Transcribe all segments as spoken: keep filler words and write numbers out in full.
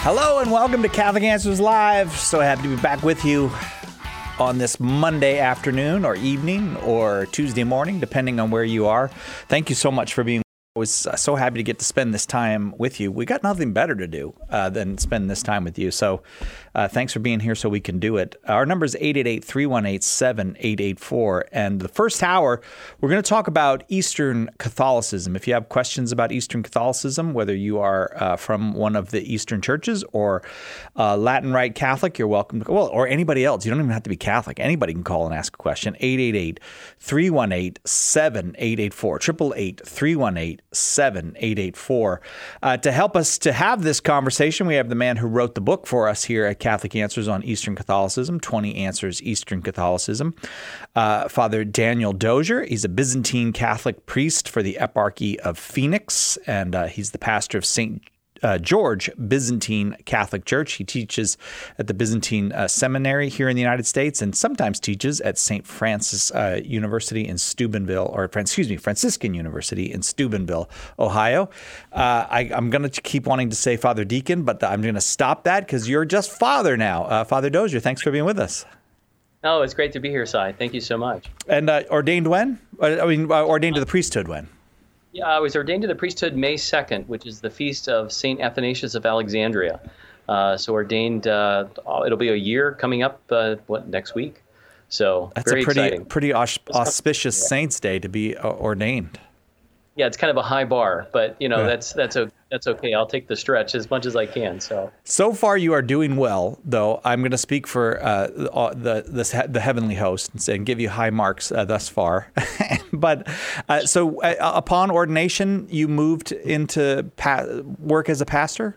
Hello and welcome to Catholic Answers Live. So happy to be back with you on this Monday afternoon or evening or Tuesday morning, depending on where you are. Thank you so much for being. I was uh, so happy to get to spend this time with you. We got nothing better to do uh, than spend this time with you. So uh, thanks for being here so we can do it. Our number is eight eight eight, three one eight, seven eight eight four. And the first hour, we're going to talk about Eastern Catholicism. If you have questions about Eastern Catholicism, whether you are uh, from one of the Eastern churches or uh, Latin Rite Catholic, you're welcome to, well, or anybody else. You don't even have to be Catholic. Anybody can call and ask a question. eight eight eight, three one eight, seven eight eight four. eight eight eight, three one eight, seven eight eight four. Uh, to help us to have this conversation, we have the man who wrote the book for us here at Catholic Answers on Eastern Catholicism, twenty Answers Eastern Catholicism, uh, Father Daniel Dozier. He's a Byzantine Catholic priest for the Eparchy of Phoenix, and uh, he's the pastor of Saint Uh, George Byzantine Catholic Church. He teaches at the Byzantine uh, Seminary here in the United States and sometimes teaches at Saint Francis uh, University in Steubenville, or excuse me, Franciscan University in Steubenville, Ohio. Uh, I, I'm going to keep wanting to say Father Deacon, but I'm going to stop that because you're just Father now. Uh, Father Dozier, thanks for being with us. Oh, it's great to be here, Cy. Thank you so much. And uh, ordained when? I mean, uh, ordained to the priesthood when? Yeah, I was ordained to the priesthood May second, which is the feast of Saint Athanasius of Alexandria. Uh, so ordained, uh, it'll be a year coming up, uh, what, next week? So that's very a pretty exciting. pretty aus- auspicious yeah. Saints Day to be uh, ordained. Yeah, it's kind of a high bar, but you know yeah. that's that's a, that's okay. I'll take the stretch as much as I can. So so far you are doing well, though. I'm going to speak for uh, the the the heavenly host and say and give you high marks uh, thus far. But uh, so uh, upon ordination, you moved into pa- work as a pastor?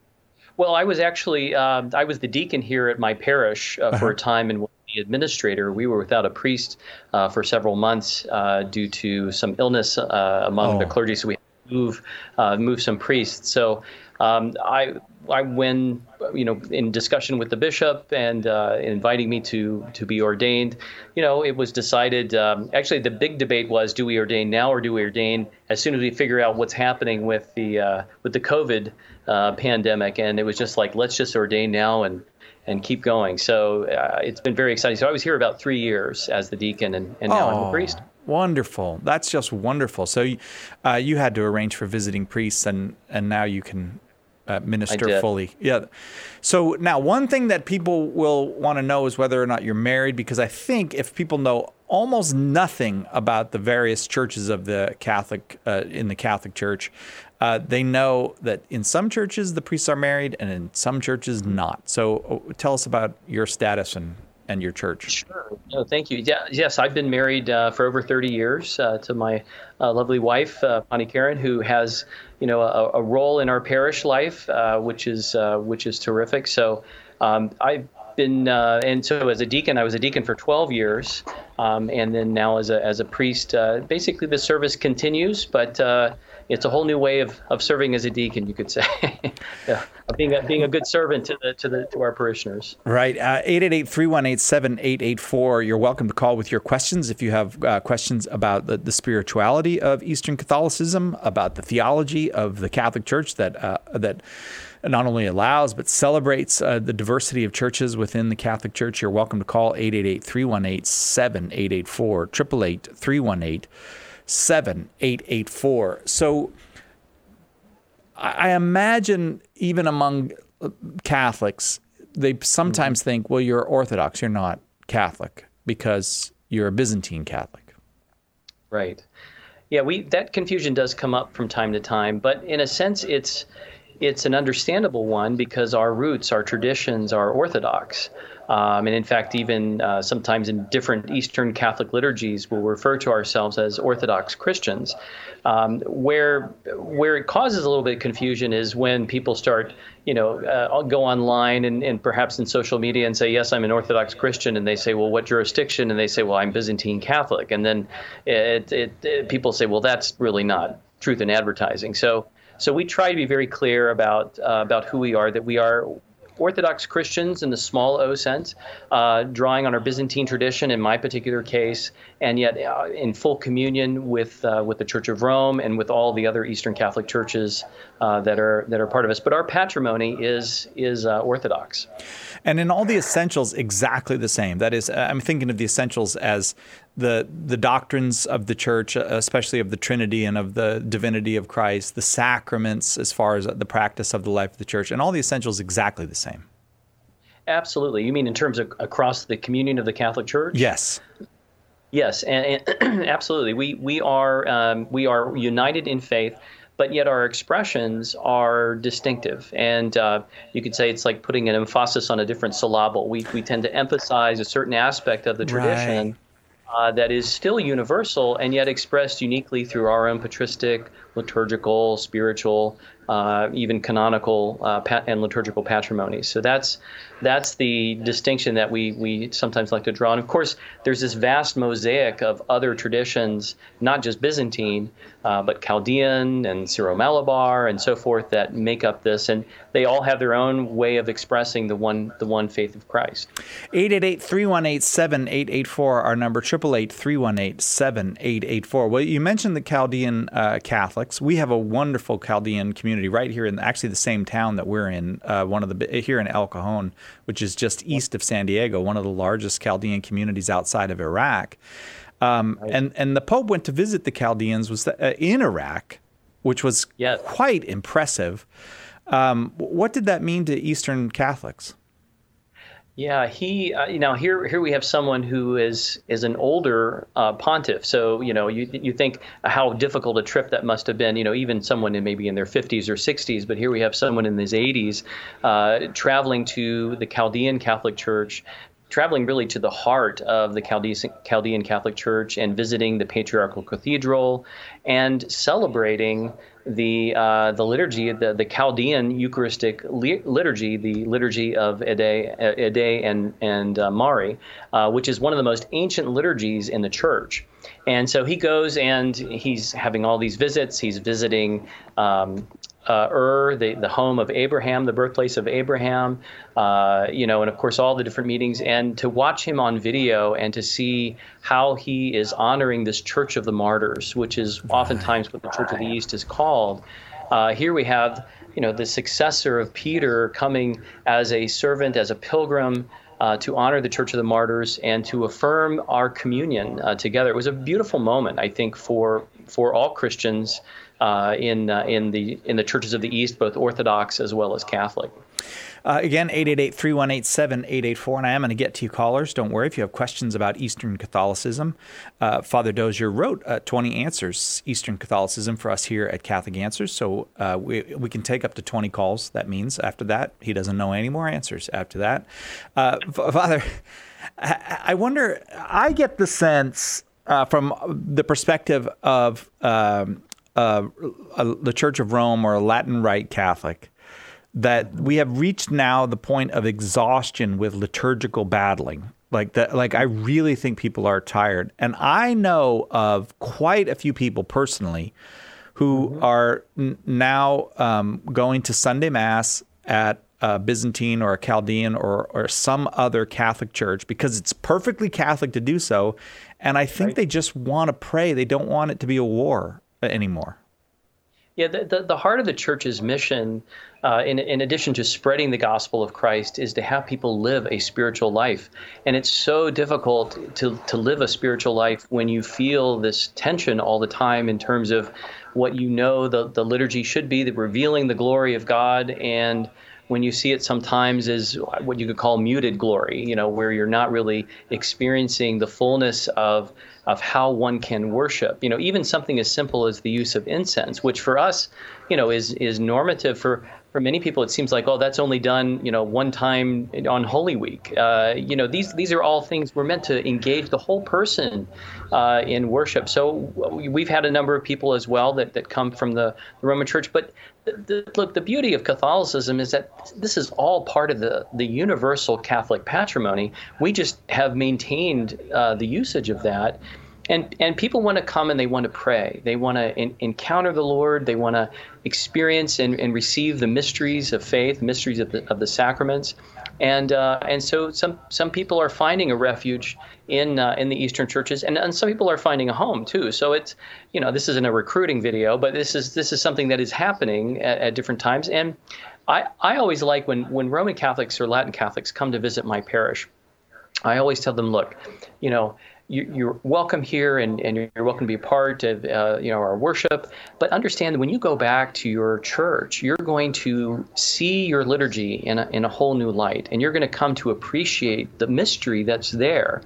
Well, I was actually uh, I was the deacon here at my parish uh, uh-huh. for a time, and the administrator. We were without a priest uh, for several months uh, due to some illness uh, among oh. the clergy. So we had to move uh, move some priests. So um, I I when you know in discussion with the bishop and uh, inviting me to to be ordained, you know it was decided. Um, actually, the big debate was: do we ordain now or do we ordain as soon as we figure out what's happening with the uh, with the COVID uh, pandemic? And it was just like, let's just ordain now and. and keep going. So uh, it's been very exciting. So I was here about three years as the deacon, and, and now oh, I'm the priest. Wonderful. That's just wonderful. So uh, you had to arrange for visiting priests, and, and now you can uh, minister fully. Yeah. So now one thing that people will want to know is whether or not you're married, because I think if people know almost nothing about the various churches of the Catholic, uh, in the Catholic Church, Uh, they know that in some churches the priests are married and in some churches not. So uh, tell us about your status and, and your church. Sure. No, thank you. Yeah, yes, I've been married uh, for over thirty years uh, to my uh, lovely wife, uh, Bonnie Karen, who has you know a, a role in our parish life, uh, which is uh, which is terrific. So um, I've been uh, and so as a deacon, I was a deacon for twelve years, um, and then now as a as a priest, uh, basically the service continues, but. Uh, It's a whole new way of, of serving as a deacon, you could say, yeah, being a, being a good servant to the to the to our parishioners. Right. Uh, eight eight eight, three one eight, seven eight eight four. You're welcome to call with your questions if you have uh, questions about the, the spirituality of Eastern Catholicism, about the theology of the Catholic Church that uh, that not only allows but celebrates uh, the diversity of churches within the Catholic Church. You're welcome to call eight eight eight, three one eight, seven eight eight four, eight eight eight, three one eight, seven eight eight four. So I imagine even among Catholics, they sometimes mm-hmm. think, well, you're Orthodox, you're not Catholic because you're a Byzantine Catholic. Right. Yeah, we that confusion does come up from time to time, but in a sense it's it's an understandable one because our roots, our traditions are Orthodox. Um, and in fact, even uh, sometimes in different Eastern Catholic liturgies, we'll refer to ourselves as Orthodox Christians. Um, where where it causes a little bit of confusion is when people start, you know, uh, go online and, and perhaps in social media and say, yes, I'm an Orthodox Christian. And they say, well, what jurisdiction? And they say, well, I'm Byzantine Catholic. And then it, it, it, people say, well, that's really not truth in advertising. So so we try to be very clear about uh, about who we are, that we are Orthodox Christians in the small O sense, uh, drawing on our Byzantine tradition in my particular case, and yet uh, in full communion with uh, with the Church of Rome and with all the other Eastern Catholic churches uh, that are that are part of us. But our patrimony is is uh, Orthodox. And in all the essentials, exactly the same. That is, I'm thinking of the essentials as the the doctrines of the church, especially of the Trinity and of the divinity of Christ, the sacraments as far as the practice of the life of the church, and all the essentials exactly the same. Absolutely. You mean in terms of across the communion of the Catholic Church? Yes. Yes, and, and absolutely. We we are um, we are united in faith, but yet our expressions are distinctive. And uh, you could say it's like putting an emphasis on a different syllable. We we tend to emphasize a certain aspect of the tradition. Right. Uh, that is still universal and yet expressed uniquely through our own patristic, liturgical, spiritual, uh, even canonical uh, pat- and liturgical patrimony. So that's that's the distinction that we we sometimes like to draw. And of course, there's this vast mosaic of other traditions, not just Byzantine, uh, but Chaldean and Syro-Malabar and so forth that make up this, and they all have their own way of expressing the one the one faith of Christ. eight eight eight, three one eight, seven eight eight four, our number, eight eight eight, three one eight, seven eight eight four. Well, you mentioned the Chaldean uh, Catholics. We have a wonderful Chaldean community right here in actually the same town that we're in, uh, one of the here in El Cajon, which is just east of San Diego, one of the largest Chaldean communities outside of Iraq. Um, right. And and the Pope went to visit the Chaldeans was the, uh, in Iraq, which was yes. quite impressive. Um, what did that mean to Eastern Catholics? Yeah, he, uh, you know, here here we have someone who is is an older uh, pontiff. So, you know, you you think how difficult a trip that must have been, you know, even someone in maybe in their fifties or sixties. But here we have someone in his eighties uh, traveling to the Chaldean Catholic Church, traveling really to the heart of the Chaldean, Chaldean Catholic Church and visiting the Patriarchal Cathedral and celebrating the uh, the liturgy, the, the Chaldean Eucharistic li- liturgy, the liturgy of Edei, Edei and, and uh, Mari, uh, which is one of the most ancient liturgies in the church. And so he goes and he's having all these visits. He's visiting um, uh, Ur, the, the home of Abraham, the birthplace of Abraham, uh, you know, and of course all the different meetings. And to watch him on video and to see how he is honoring this Church of the Martyrs, which is oftentimes what the Church of the East is called. Uh, here we have, you know, the successor of Peter coming as a servant, as a pilgrim, Uh, to honor the Church of the Martyrs and to affirm our communion uh, together. It was a beautiful moment, I think, for for all Christians uh, in uh, in the in the churches of the East, both Orthodox as well as Catholic. Uh, again, eight eight eight, three one eight, seven eight eight four, and I am going to get to you callers. Don't worry if you have questions about Eastern Catholicism. Uh, Father Dozier wrote uh, twenty Answers, Eastern Catholicism, for us here at Catholic Answers, so uh, we we can take up to twenty calls. That means after that, he doesn't know any more answers after that. Uh, Father, I wonder, I get the sense uh, from the perspective of um, uh, the Church of Rome or a Latin Rite Catholic, that we have reached now the point of exhaustion with liturgical battling. Like that, like I really think people are tired. And I know of quite a few people personally who mm-hmm. are n- now um, going to Sunday Mass at a Byzantine or a Chaldean or, or some other Catholic church because it's perfectly Catholic to do so. And I think right. they just want to pray. They don't want it to be a war anymore. Yeah, the, the, the heart of the church's mission, uh, in, in addition to spreading the gospel of Christ, is to have people live a spiritual life. And it's so difficult to, to live a spiritual life when you feel this tension all the time in terms of what you know the, the liturgy should be, the revealing the glory of God, and when you see it sometimes as what you could call muted glory, you know, where you're not really experiencing the fullness of of how one can worship. You know, even something as simple as the use of incense, which for us, you know, is is normative. For for many people, it seems like, oh, that's only done, you know, one time on Holy Week. Uh, you know, these these are all things we're meant to engage the whole person uh, in worship. So we've had a number of people as well that, that come from the, the Roman Church. But the, the, look, the beauty of Catholicism is that this is all part of the, the universal Catholic patrimony. We just have maintained uh, the usage of that. and and people want to come and they want to pray. They want to in, encounter the Lord. They want to experience and, and receive the mysteries of faith, mysteries of the of the sacraments. And uh, and so some some people are finding a refuge in uh, in the Eastern churches, and, and some people are finding a home too. So it's, you know, this isn't a recruiting video, but this is this is something that is happening at, at different times. And I, I always like when when Roman Catholics or Latin Catholics come to visit my parish, I always tell them, look, you know, you, you're welcome here, and, and you're welcome to be a part of, uh, you know, our worship. But understand that when you go back to your church, you're going to see your liturgy in a, in a whole new light, and you're going to come to appreciate the mystery that's there.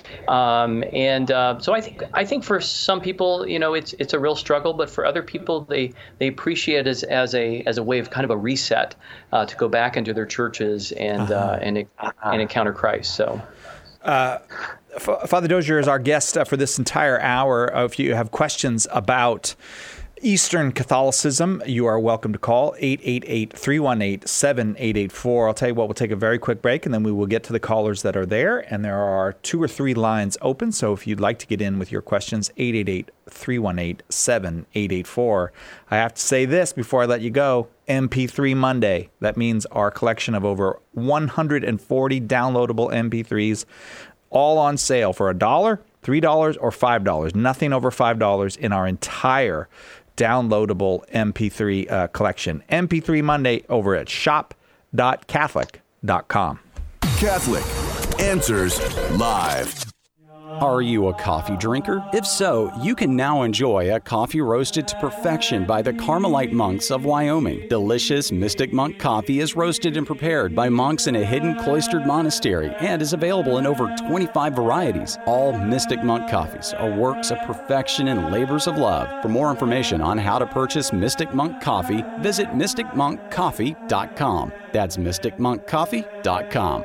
Um, and uh, so I think I think for some people, you know, it's it's a real struggle, but for other people, they they appreciate it as, as a as a way of kind of a reset uh, to go back into their churches and uh-huh. uh, and and encounter Christ. So. Uh, Father Dozier is our guest uh, for this entire hour. Uh, if you have questions about Eastern Catholicism, you are welcome to call eight eight eight, three one eight, seven eight eight four. I'll tell you what, we'll take a very quick break, and then we will get to the callers that are there. And there are two or three lines open, so if you'd like to get in with your questions, eight eight eight, three one eight, seven eight eight four. I have to say this before I let you go. M P three Monday. That means our collection of over one hundred forty downloadable M P threes, all on sale for a dollar, three dollars, or five dollars. Nothing over five dollars in our entire downloadable M P three uh, collection. M P three Monday over at shop dot catholic dot com. Catholic Answers Live. Are you a coffee drinker? If so, you can now enjoy a coffee roasted to perfection by the Carmelite monks of Wyoming. Delicious Mystic Monk coffee is roasted and prepared by monks in a hidden cloistered monastery and is available in over twenty-five varieties. All Mystic Monk coffees are works of perfection and labors of love. For more information on how to purchase Mystic Monk coffee, visit mystic monk coffee dot com. That's mystic monk coffee dot com.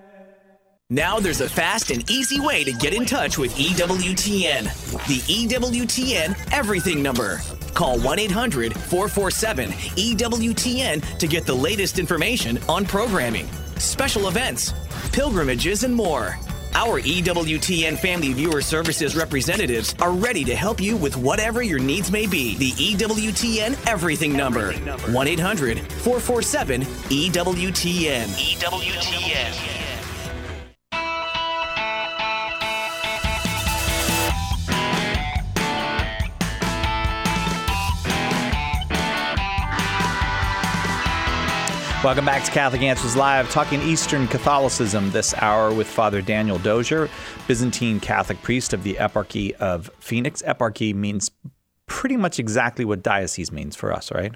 Now there's a fast and easy way to get in touch with E W T N. The E W T N Everything Number. Call one eight hundred, four four seven, E W T N to get the latest information on programming, special events, pilgrimages, and more. Our E W T N Family Viewer Services representatives are ready to help you with whatever your needs may be. The E W T N Everything Number. one eight hundred, four four seven, E W T N. E W T N. Welcome back to Catholic Answers Live, talking Eastern Catholicism this hour with Father Daniel Dozier, Byzantine Catholic priest of the Eparchy of Phoenix. Eparchy means pretty much exactly what diocese means for us, right?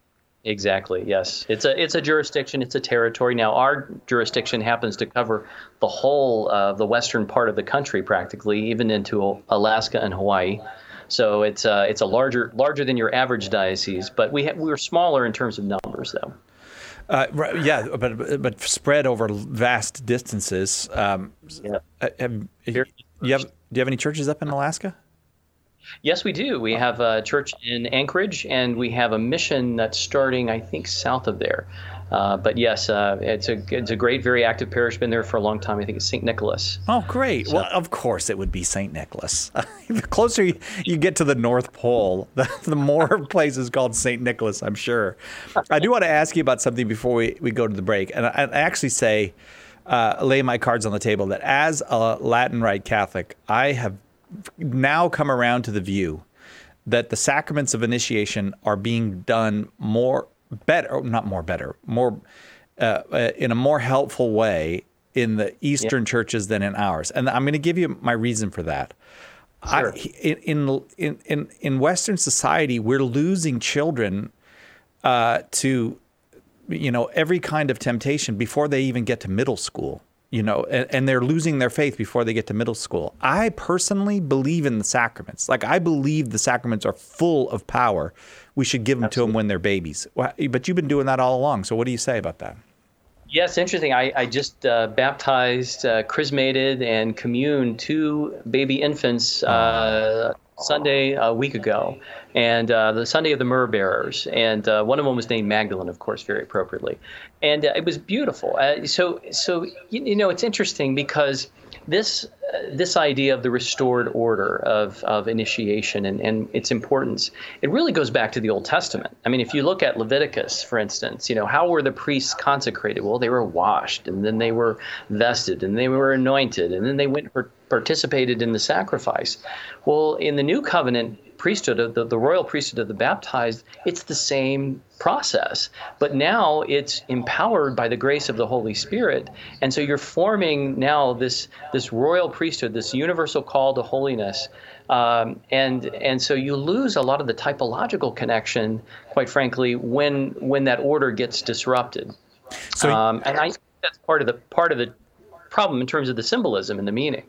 Exactly, yes. It's a it's a jurisdiction, it's a territory. Now, our jurisdiction happens to cover the whole of the western part of the country, practically, even into Alaska and Hawaii. So it's uh, it's a larger larger than your average diocese, but we ha- we're smaller in terms of numbers, though. Uh, yeah, but but spread over vast distances. Um, yeah. Have, you have, do you have any churches up in Alaska? Yes, we do. We have a church in Anchorage, and we have a mission that's starting, I think, south of there. Uh, but yes, uh, it's a it's a great, very active parish. Been there for a long time. I think it's Saint Nicholas. Oh, great. So, well, of course it would be Saint Nicholas. The closer you, you get to the North Pole, the, the more places called Saint Nicholas, I'm sure. I do want to ask you about something before we, we go to the break. And I, I actually say, uh, lay my cards on the table, that as a Latin Rite Catholic, I have now come around to the view that the sacraments of initiation are being done more better, not more better, more uh, uh, in a more helpful way in the Eastern yeah. churches than in ours. And I'm going to give you my reason for that. Sure. I, in, in in in Western society, we're losing children uh, to, you know, every kind of temptation before they even get to middle school. You know, and, and they're losing their faith before they get to middle school. I personally believe in the sacraments. Like, I believe the sacraments are full of power. We should give them Absolutely. to them when they're babies. But you've been doing that all along. So what do you say about that? Yes, interesting. I, I just uh, baptized, uh, chrismated, and communed two baby infants uh, Sunday a week ago, and uh, the Sunday of the Myrrh Bearers, and uh, one of them was named Magdalene, of course, very appropriately, and uh, it was beautiful. Uh, so, so you, you know, it's interesting because this uh, this idea of the restored order of of initiation and, and its importance, it really goes back to the Old Testament. I mean, if you look at Leviticus, for instance, you know, how were the priests consecrated? Well, they were washed, and then they were vested, and they were anointed, and then they went for participated in the sacrifice. Well, in the new covenant priesthood, of the, the royal priesthood of the baptized, it's the same process, but now it's empowered by the grace of the Holy Spirit. And so you're forming now this this royal priesthood, this universal call to holiness. Um, and and so you lose a lot of the typological connection, quite frankly, when when that order gets disrupted. So, um, and I think that's part of the part of the problem in terms of the symbolism and the meaning.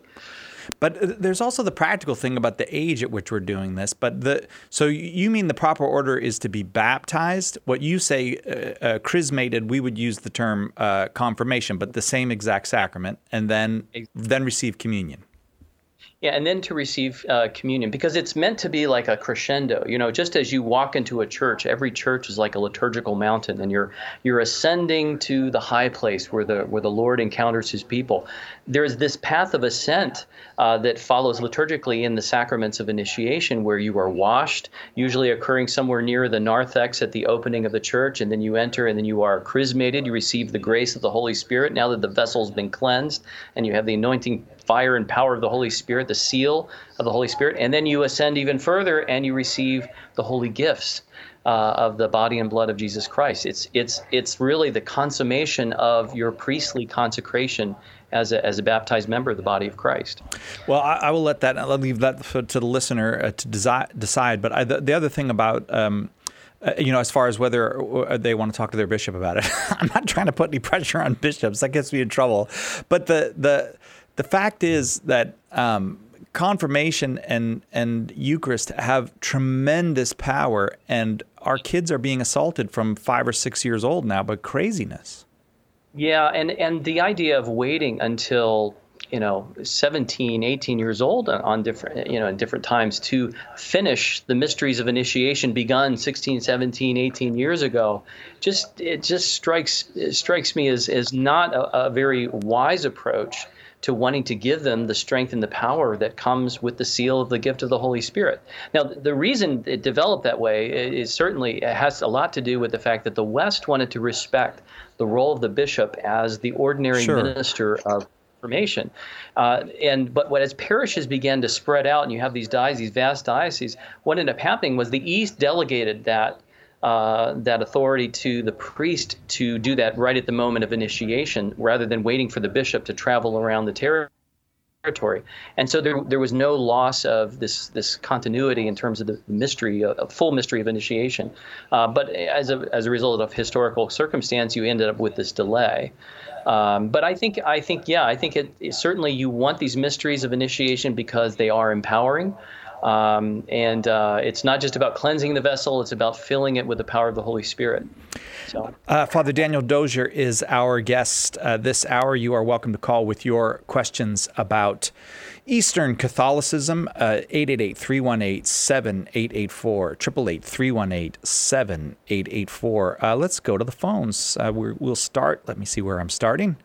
But there's also the practical thing about the age at which we're doing this. But the so you mean the proper order is to be baptized? What you say, uh, uh, chrismated, we would use the term uh, confirmation, but the same exact sacrament, and then then receive communion. Yeah, and then to receive uh, communion, because it's meant to be like a crescendo. You know, just as you walk into a church, every church is like a liturgical mountain, and you're you're ascending to the high place where the where the Lord encounters His people. There's this path of ascent uh, that follows liturgically in the sacraments of initiation, where you are washed, usually occurring somewhere near the narthex at the opening of the church, and then you enter, and then you are chrismated. You receive the grace of the Holy Spirit now that the vessel's been cleansed, and you have the anointing fire and power of the Holy Spirit, the seal of the Holy Spirit, and then you ascend even further and you receive the holy gifts uh, of the body and blood of Jesus Christ. It's it's it's really the consummation of your priestly consecration as a as a baptized member of the body of Christ. Well, I, I will let that I'll leave that to the listener uh, to desi- decide. But I, the, the other thing about um, Uh, you know, as far as whether they want to talk to their bishop about it, I'm not trying to put any pressure on bishops. That gets me in trouble. But the the the fact is that um, confirmation and and Eucharist have tremendous power, and our kids are being assaulted from five or six years old now by craziness. Yeah, and and the idea of waiting until, you know, seventeen, eighteen years old on different, you know, in different times to finish the mysteries of initiation begun sixteen, seventeen, eighteen years ago, just it just strikes it strikes me as as not a, a very wise approach to wanting to give them the strength and the power that comes with the seal of the gift of the Holy Spirit. Now, the reason it developed that way is certainly it has a lot to do with the fact that the West wanted to respect the role of the bishop as the ordinary Sure. minister of information. Uh, and but what as parishes began to spread out, and you have these dioceses, these vast dioceses, what ended up happening was the East delegated that uh, that authority to the priest to do that right at the moment of initiation, rather than waiting for the bishop to travel around the territory. And so there there was no loss of this this continuity in terms of the mystery, a full mystery of initiation. Uh, but as a as a result of historical circumstance, you ended up with this delay. Um, but I think, I think, yeah, I think it, it certainly you want these mysteries of initiation because they are empowering, um, and uh, it's not just about cleansing the vessel; it's about filling it with the power of the Holy Spirit. So, uh, Father Daniel Dozier is our guest uh, this hour. You are welcome to call with your questions about Eastern Catholicism, uh, eight eight eight, three one eight, seven eight eight four, eight eight eight, three one eight, seven eight eight four. Uh, let's go to the phones. Uh, we're, we'll start. Let me see where I'm starting.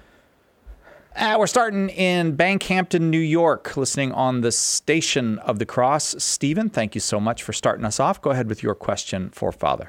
Uh, we're starting in Bankhampton, New York, listening on the Station of the Cross. Stephen, thank you so much for starting us off. Go ahead with your question for Father.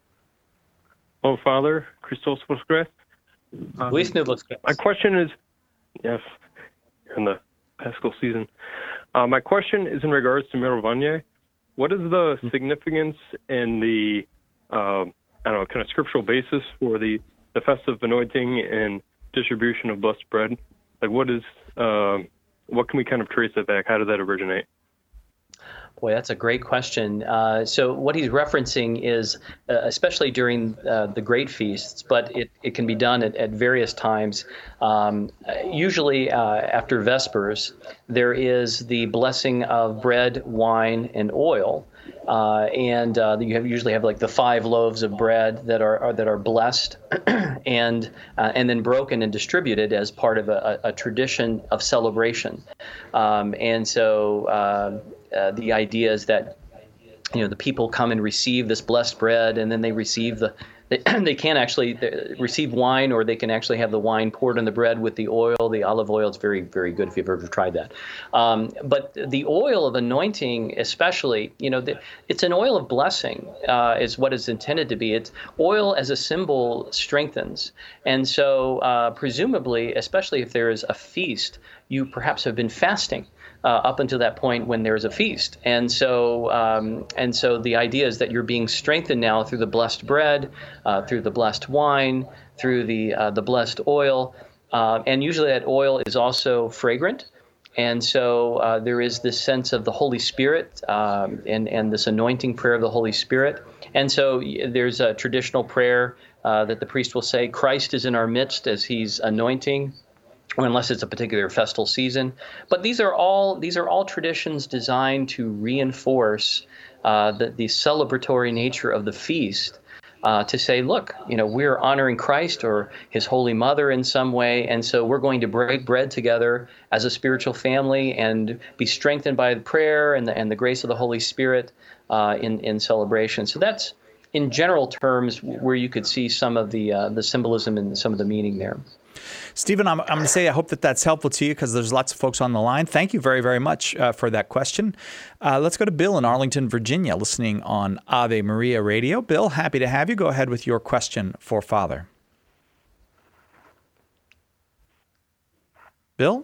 Oh, Father, Christos Voskres. Um, my question is, yes, in the Paschal season. Uh, my question is in regards to Mirovanie. What is the significance and the, uh, I don't know, kind of scriptural basis for the, the festive anointing and distribution of blessed bread? Like, what is, uh, what can we kind of trace that back? How did that originate? Boy, that's a great question. Uh, so what he's referencing is, uh, especially during uh, the great feasts, but it, it can be done at, at various times. Um, usually uh, after Vespers, there is the blessing of bread, wine, and oil. Uh, and uh, you have usually have like the five loaves of bread that are, are that are blessed and uh, and then broken and distributed as part of a, a tradition of celebration. Um, and so uh, uh, the idea is that, you know, the people come and receive this blessed bread, and then they receive the, they, they can actually receive wine, or they can actually have the wine poured on the bread with the oil. The olive oil is very, very good if you've ever tried that. Um, but the oil of anointing, especially, you know, the, it's an oil of blessing, uh, is what it's intended to be. It's oil as a symbol strengthens. And so uh, presumably, especially if there is a feast, you perhaps have been fasting Uh, up until that point when there's a feast. And so um, and so the idea is that you're being strengthened now through the blessed bread, uh, through the blessed wine, through the uh, the blessed oil. Uh, and usually that oil is also fragrant. And so uh, there is this sense of the Holy Spirit um, and, and this anointing prayer of the Holy Spirit. And so there's a traditional prayer uh, that the priest will say, Christ is in our midst as he's anointing, unless it's a particular festal season. But these are all these are all traditions designed to reinforce uh, the, the celebratory nature of the feast, uh, to say, look, you know, we're honoring Christ or his Holy Mother in some way, and so we're going to break bread together as a spiritual family and be strengthened by the prayer and the, and the grace of the Holy Spirit uh, in, in celebration. So that's, in general terms, where you could see some of the uh, the symbolism and some of the meaning there. Stephen, I'm, I'm going to say I hope that that's helpful to you, because there's lots of folks on the line. Thank you very, very much uh, for that question. Uh, let's go to Bill in Arlington, Virginia, listening on Ave Maria Radio. Bill, happy to have you. Go ahead with your question for Father. Bill?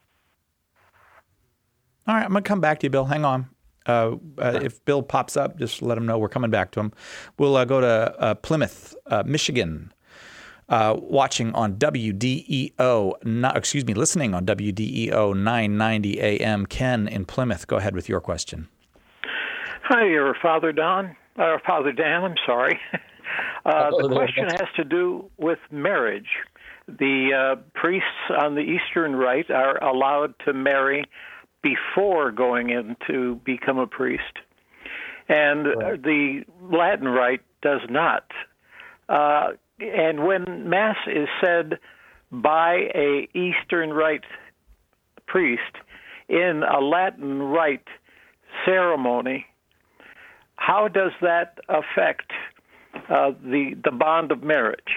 All right, I'm going to come back to you, Bill. Hang on. Uh, uh, if Bill pops up, just let him know we're coming back to him. We'll uh, go to uh, Plymouth, uh, Michigan. Uh, watching on W D E O, not, excuse me, listening on W D E O nine ninety A M. Ken in Plymouth, go ahead with your question. Hi, you're Father Don, or Father Dan, I'm sorry. Uh, the question has to do with marriage. The uh, priests on the Eastern Rite are allowed to marry before going in to become a priest, and right. the Latin Rite does not. Uh, And when Mass is said by a Eastern Rite priest in a Latin Rite ceremony, how does that affect uh, the the bond of marriage?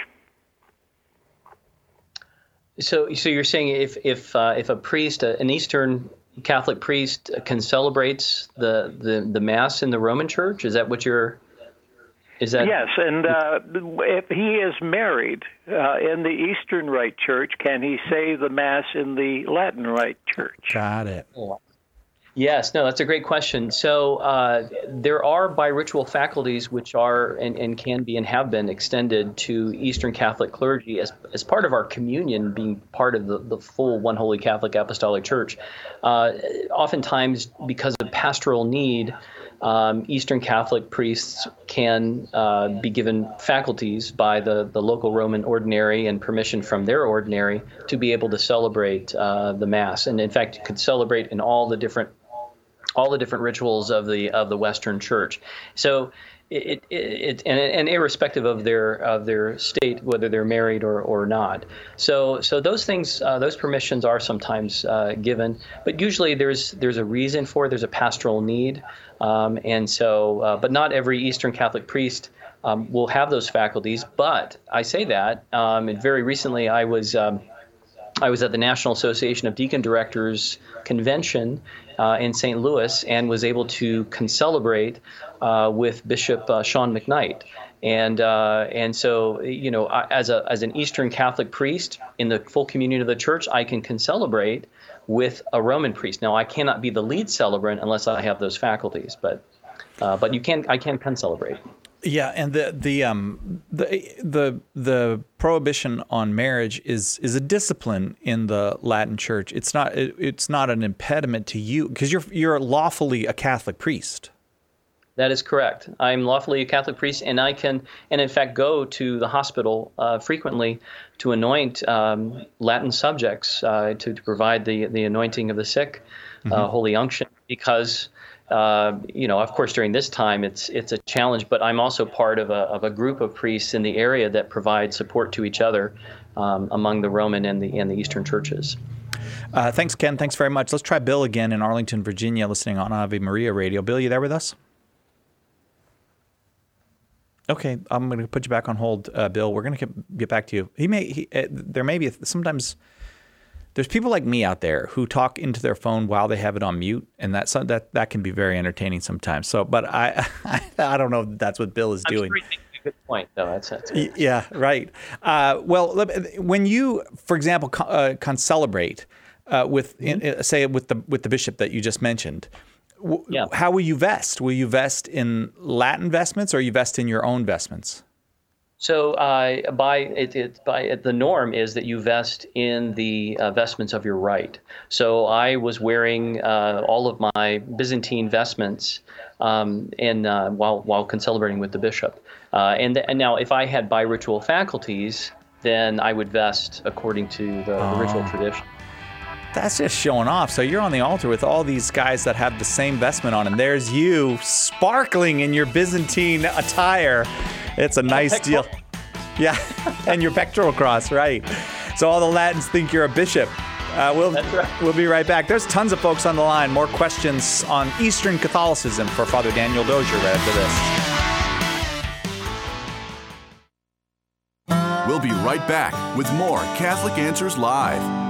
So, so you're saying if if uh, if a priest, uh, an Eastern Catholic priest, can celebrate the, the the Mass in the Roman Church? Is that what you're? Is that yes, and uh, if he is married uh, in the Eastern Rite Church, can he say the Mass in the Latin Rite Church? Got it. Yes, no, that's a great question. So uh, there are biritual faculties which are and, and can be and have been extended to Eastern Catholic clergy as as part of our communion, being part of the, the full One Holy Catholic Apostolic Church. Uh, oftentimes, because of pastoral need, Um, Eastern Catholic priests can uh, be given faculties by the, the local Roman ordinary and permission from their ordinary to be able to celebrate uh, the Mass, and in fact could celebrate in all the different all the different rituals of the of the Western Church. So it, it, it and, and irrespective of their of their state, whether they're married or, or not. So so those things, uh, those permissions are sometimes uh, given, but usually there's there's a reason for it. There's a pastoral need. Um, and so, uh, but not every Eastern Catholic priest um, will have those faculties. But I say that, um, and very recently I was um, I was at the National Association of Deacon Directors convention uh, in Saint Louis, and was able to concelebrate uh, with Bishop uh, Sean McKnight. And uh, and so, you know, as a as an Eastern Catholic priest in the full communion of the Church, I can concelebrate with a Roman priest. Now, I cannot be the lead celebrant unless I have those faculties, but uh, but you can I can concelebrate. Yeah, and the the um the the the prohibition on marriage is is a discipline in the Latin Church. It's not it, it's not an impediment to you, because you're you're lawfully a Catholic priest. That is correct. I'm lawfully a Catholic priest, and I can, and in fact, go to the hospital uh, frequently to anoint um, Latin subjects, uh, to, to provide the, the anointing of the sick, mm-hmm. uh, holy unction, because, uh, you know, of course, during this time, it's it's a challenge, but I'm also part of a of a group of priests in the area that provide support to each other um, among the Roman and the and the Eastern churches. Uh, thanks, Ken. Thanks very much. Let's try Bill again in Arlington, Virginia, listening on Ave Maria Radio. Bill, you there with us? Okay, I'm going to put you back on hold, uh, Bill. We're going to get back to you. He may. He, uh, there may be sometimes. There's people like me out there who talk into their phone while they have it on mute, and that that that can be very entertaining sometimes. So, but I I, I don't know if that's what Bill is I'm doing. Sure a good point, though. That's, that's good. Yeah, right. Uh, well, when you, for example, uh, concelebrate uh, with, mm-hmm. in, say, with the with the bishop that you just mentioned. Yeah. How will you vest? Will you vest in Latin vestments, or you vest in your own vestments? So, uh, by it, it by it, the norm is that you vest in the uh, vestments of your right. So, I was wearing uh, all of my Byzantine vestments, um, and uh, while while concelebrating with the bishop. Uh, and, th- and now, if I had biritual faculties, then I would vest according to the, oh. the ritual tradition. That's just showing off. So you're on the altar with all these guys that have the same vestment on, and there's you sparkling in your Byzantine attire. It's a nice deal. Yeah, and your pectoral cross, right. So all the Latins think you're a bishop. Uh, we'll, That's right. We'll be right back. There's tons of folks on the line. More questions on Eastern Catholicism for Father Daniel Dozier right after this. We'll be right back with more Catholic Answers Live.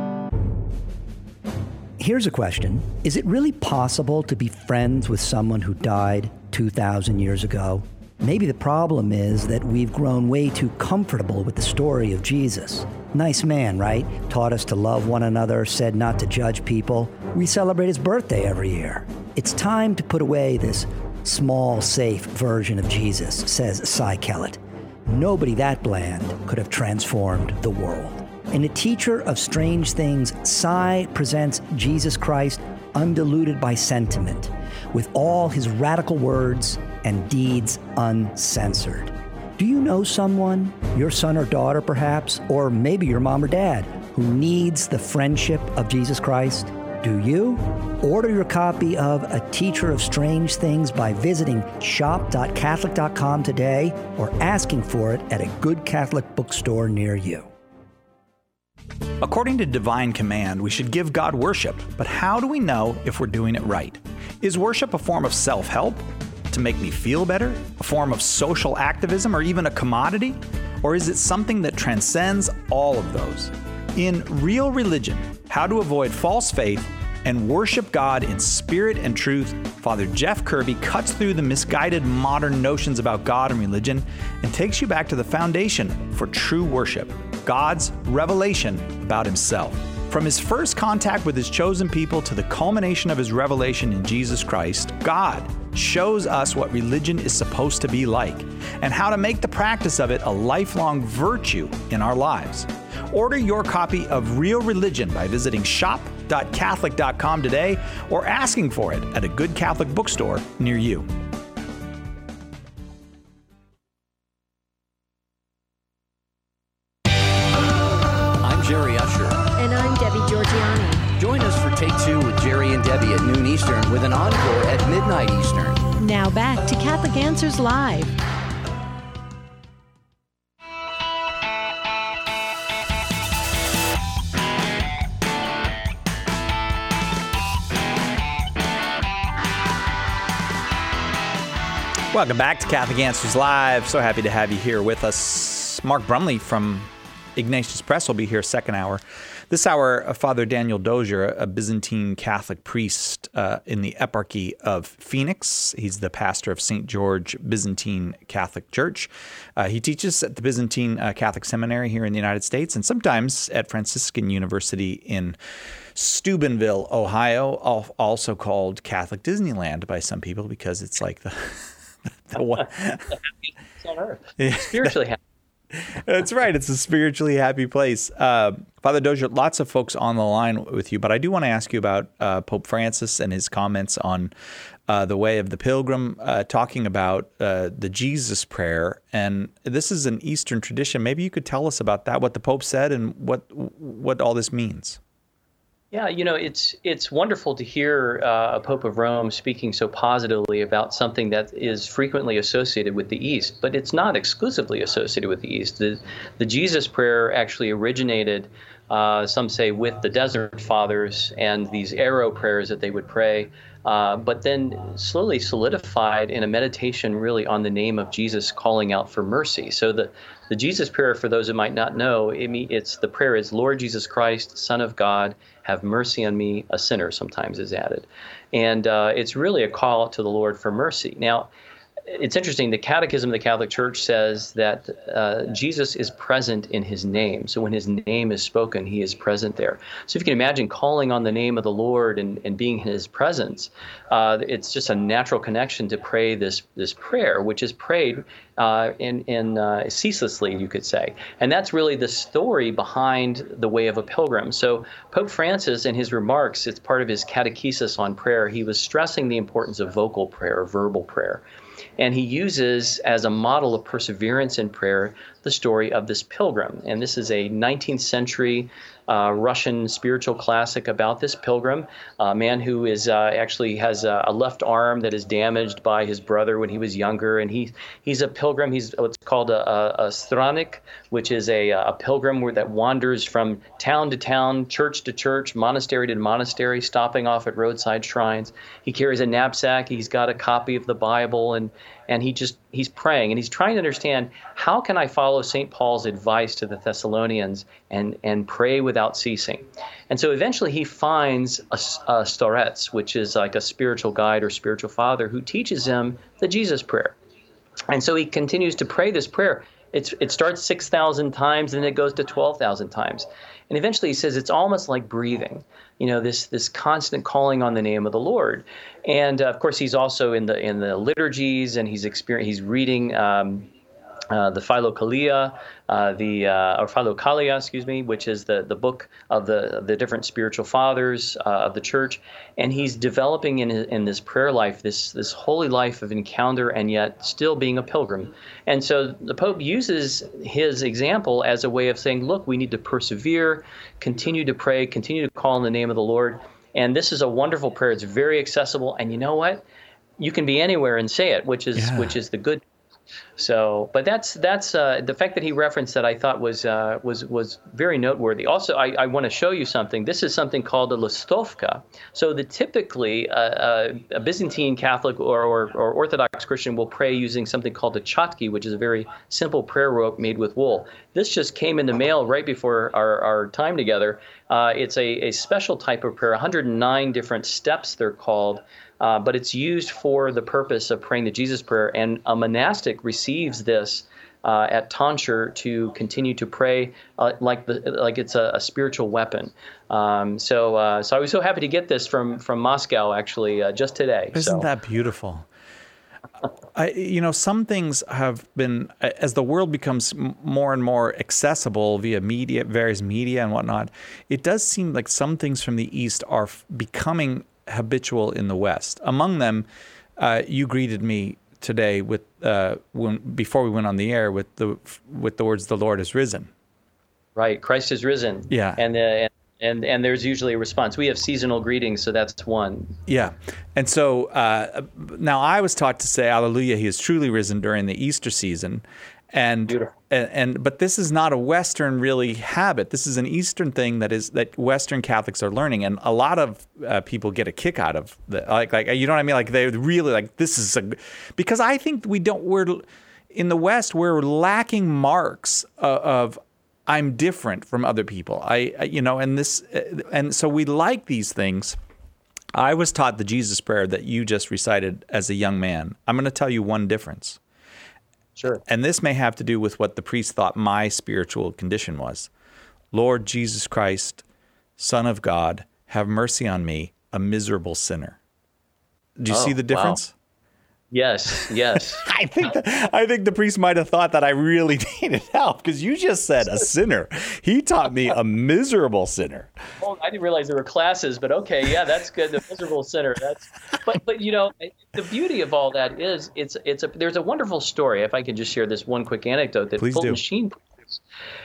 Here's a question. Is it really possible to be friends with someone who died two thousand years ago? Maybe the problem is that we've grown way too comfortable with the story of Jesus. Nice man, right? Taught us to love one another, said not to judge people. We celebrate his birthday every year. It's time to put away this small, safe version of Jesus, says Cy Kellett. Nobody that bland could have transformed the world. In A Teacher of Strange Things, Cy presents Jesus Christ undiluted by sentiment, with all his radical words and deeds uncensored. Do you know someone, your son or daughter perhaps, or maybe your mom or dad, who needs the friendship of Jesus Christ? Do you? Order your copy of A Teacher of Strange Things by visiting shop dot catholic dot com today or asking for it at a good Catholic bookstore near you. According to divine command, we should give God worship, but how do we know if we're doing it right? Is worship a form of self-help, to make me feel better, a form of social activism, or even a commodity? Or is it something that transcends all of those? In Real Religion, How to Avoid False Faith and Worship God in Spirit and Truth, Father Jeff Kirby cuts through the misguided modern notions about God and religion and takes you back to the foundation for true worship, God's revelation about himself. From his first contact with his chosen people to the culmination of his revelation in Jesus Christ, God shows us what religion is supposed to be like and how to make the practice of it a lifelong virtue in our lives. Order your copy of Real Religion by visiting shop dot catholic dot com today or asking for it at a good Catholic bookstore near you. Jerry Usher. And I'm Debbie Georgiani. Join us for Take Two with Jerry and Debbie at noon Eastern with an encore at midnight Eastern. Now back to Catholic Answers Live. Welcome back to Catholic Answers Live. So happy to have you here with us. Mark Brumley from Ignatius Press will be here second hour. This hour, Father Daniel Dozier, a Byzantine Catholic priest uh, in the Eparchy of Phoenix. He's the pastor of Saint George Byzantine Catholic Church. Uh, he teaches at the Byzantine uh, Catholic Seminary here in the United States and sometimes at Franciscan University in Steubenville, Ohio, also called Catholic Disneyland by some people because it's like the, the one. It's on earth. Spiritually happy. That's right. It's a spiritually happy place. Uh, Father Dozier, lots of folks on the line with you, but I do want to ask you about uh, Pope Francis and his comments on uh, the way of the pilgrim, uh, talking about uh, the Jesus prayer. And this is an Eastern tradition. Maybe you could tell us about that, what the Pope said and what what all this means. Yeah, you know, it's it's wonderful to hear uh, a Pope of Rome speaking so positively about something that is frequently associated with the East, but it's not exclusively associated with the East. The, the Jesus prayer actually originated, uh, some say, with the Desert Fathers and these arrow prayers that they would pray, uh, but then slowly solidified in a meditation really on the name of Jesus calling out for mercy. So the The Jesus prayer, for those who might not know, it, it's the prayer is, Lord Jesus Christ, Son of God, have mercy on me, a sinner, sometimes is added. And uh, it's really a call out to the Lord for mercy. Now, it's interesting, the Catechism of the Catholic Church says that uh, Jesus is present in his name. So when his name is spoken, he is present there. So if you can imagine calling on the name of the Lord and, and being in his presence, uh, it's just a natural connection to pray this this prayer, which is prayed uh, in, in uh, ceaselessly, you could say. And that's really the story behind the way of a pilgrim. So Pope Francis, in his remarks, it's part of his catechesis on prayer, he was stressing the importance of vocal prayer, verbal prayer. And he uses as a model of perseverance in prayer the story of this pilgrim. And this is a nineteenth century uh, Russian spiritual classic about this pilgrim, a man who is uh, actually has a, a left arm that is damaged by his brother when he was younger. And he he's a pilgrim. He's what's called a, a, a stranik, which is a, a pilgrim where, that wanders from town to town, church to church, monastery to monastery, stopping off at roadside shrines. He carries a knapsack. He's got a copy of the Bible, and and he just he's praying, and he's trying to understand, how can I follow Saint Paul's advice to the Thessalonians and and pray without ceasing? And so eventually he finds a, a starets, which is like a spiritual guide or spiritual father, who teaches him the Jesus prayer. And so he continues to pray this prayer. It's, it starts six thousand times, and it goes to twelve thousand times. And eventually he says it's almost like breathing, you know, this this constant calling on the name of the Lord. And uh, of course, he's also in the in the liturgies, and he's experiencing, he's reading um, uh, the Philokalia, uh, the uh, or Philokalia, excuse me, which is the the book of the the different spiritual fathers uh, of the church. And he's developing in in this prayer life, this this holy life of encounter, and yet still being a pilgrim. And so the Pope uses his example as a way of saying, look, we need to persevere, continue to pray, continue to call in the name of the Lord. And this is a wonderful prayer. It's very accessible. And you know what? You can be anywhere and say it, which is yeah. which is the good. So, but that's that's uh, the fact that he referenced that, I thought was uh, was was very noteworthy. Also, I, I want to show you something. This is something called a listovka. So, the typically uh, uh, a Byzantine Catholic or, or or Orthodox Christian will pray using something called a chatki, which is a very simple prayer rope made with wool. This just came in the mail right before our, our time together. Uh, it's a, a special type of prayer, one hundred nine different steps they're called. Uh, but it's used for the purpose of praying the Jesus prayer, and a monastic receives this uh, at tonsure to continue to pray uh, like the like it's a, a spiritual weapon. Um, so, uh, so I was so happy to get this from from Moscow, actually, uh, just today. Isn't so. that beautiful? I, you know, some things have been, as the world becomes more and more accessible via media, various media and whatnot, it does seem like some things from the East are f- becoming habitual in the West. Among them, uh, you greeted me today with uh, when before we went on the air with the with the words, "The Lord is risen." Right, Christ is risen. Yeah, and uh, and and there's usually a response. We have seasonal greetings, so that's one. Yeah, and so uh, now I was taught to say, "Alleluia, He is truly risen" during the Easter season. And, and and but this is not a Western really habit. This is an Eastern thing that is that Western Catholics are learning, and a lot of uh, people get a kick out of the like like you know what I mean. Like they really like this is a because I think we don't we're in the West we're lacking marks of, of I'm different from other people. I, I you know and this and so we like these things. I was taught the Jesus prayer that you just recited as a young man. I'm going to tell you one difference. Sure. And this may have to do with what the priest thought my spiritual condition was. Lord Jesus Christ, Son of God, have mercy on me, a miserable sinner. Do you oh, see the difference? Wow. Yes, yes. I think that, I think the priest might have thought that I really needed help because you just said a sinner. He taught me a miserable sinner. Oh, I didn't realize there were classes, but okay, yeah, that's good. The miserable sinner. That's, but but you know, the beauty of all that is it's it's a there's a wonderful story. If I could just share this one quick anecdote that Please Fulton do. Sheen.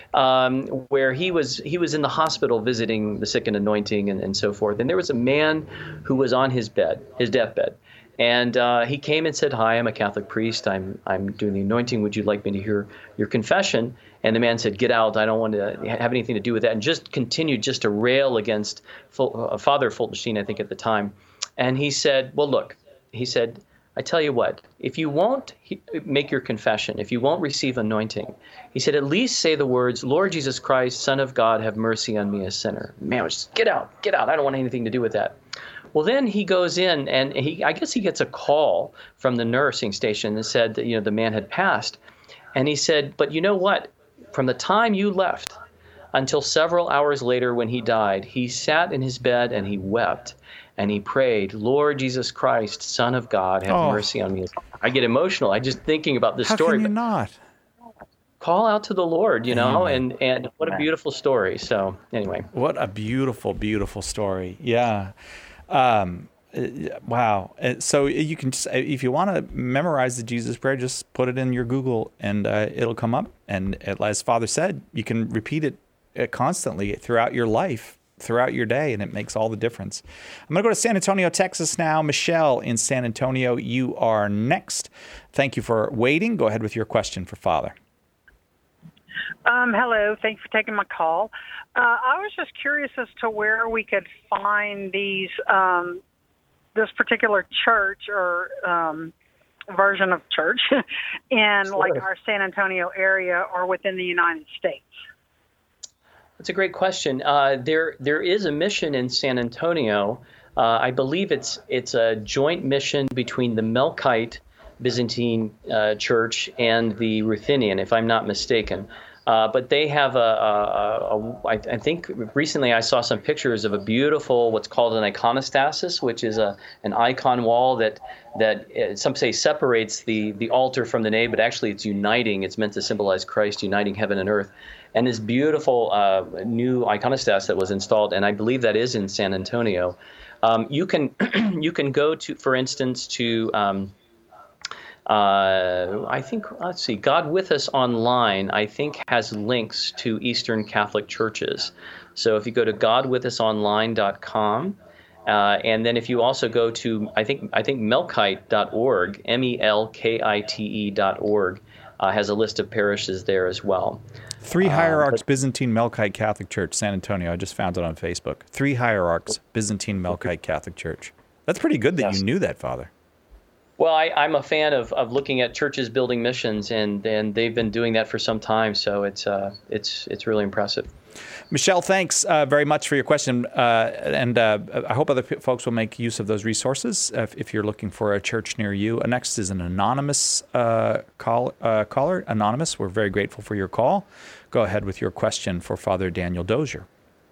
um, where he was he was in the hospital visiting the sick and anointing and, and so forth. And there was a man who was on his bed, his deathbed. And uh, he came and said, "Hi, I'm a Catholic priest. I'm I'm doing the anointing. Would you like me to hear your confession?" And the man said, "Get out. I don't want to have anything to do with that." And just continued just to rail against uh, Father Fultonstein, I think at the time. And he said, "Well, look," he said, "I tell you what, if you won't make your confession, if you won't receive anointing," he said, "at least say the words, 'Lord Jesus Christ, Son of God, have mercy on me, a sinner.'" Man, was just, get out, get out. I don't want anything to do with that. Well, then he goes in, and he, I guess he gets a call from the nursing station that said that, you know, the man had passed. And he said, "But you know what? From the time you left until several hours later when he died, he sat in his bed and he wept. And he prayed, 'Lord Jesus Christ, Son of God, have oh. mercy on me.'" I get emotional. I just thinking about this How story. How can you not? Call out to the Lord, you know, and, and what a beautiful story. So anyway. What a beautiful, beautiful story. Yeah. Um, wow. So you can just, if you want to memorize the Jesus prayer, just put it in your Google and uh, it'll come up. And as Father said, you can repeat it constantly throughout your life, throughout your day, and it makes all the difference. I'm going to go to San Antonio, Texas now. Michelle in San Antonio, you are next. Thank you for waiting. Go ahead with your question for Father. Um, hello. Thanks for taking my call. Uh, I was just curious as to where we could find these, um, this particular church or um, version of church in sure. like our San Antonio area or within the United States. That's a great question. Uh, there, there is a mission in San Antonio. Uh, I believe it's it's a joint mission between the Melkite Byzantine uh, Church and the Ruthenian, if I'm not mistaken. Uh, but they have a, a, a, a, I think recently I saw some pictures of a beautiful, what's called an iconostasis, which is a an icon wall that that uh, some say separates the the altar from the nave, but actually it's uniting. It's meant to symbolize Christ uniting heaven and earth. And this beautiful uh, new iconostas that was installed, and I believe that is in San Antonio. Um, you can you can go to, for instance, to um, uh, I think let's see, God With Us Online, I think has links to Eastern Catholic churches. So if you go to god with us online dot com, uh, and then if you also go to I think I think melkite dot org, M E L K I T E dot org, uh, has a list of parishes there as well. Three Hierarchs, uh, Byzantine Melkite Catholic Church, San Antonio. I just found it on Facebook. Three Hierarchs, Byzantine Melkite Catholic Church. That's pretty good that yes. you knew that, Father. Well, I, I'm a fan of, of looking at churches building missions, and, and they've been doing that for some time. So it's uh, it's it's really impressive. Michelle, thanks uh, very much for your question, uh, and uh, I hope other p- folks will make use of those resources if, if you're looking for a church near you. Uh, next is an anonymous uh, call, uh, caller. Anonymous, we're very grateful for your call. Go ahead with your question for Father Daniel Dozier.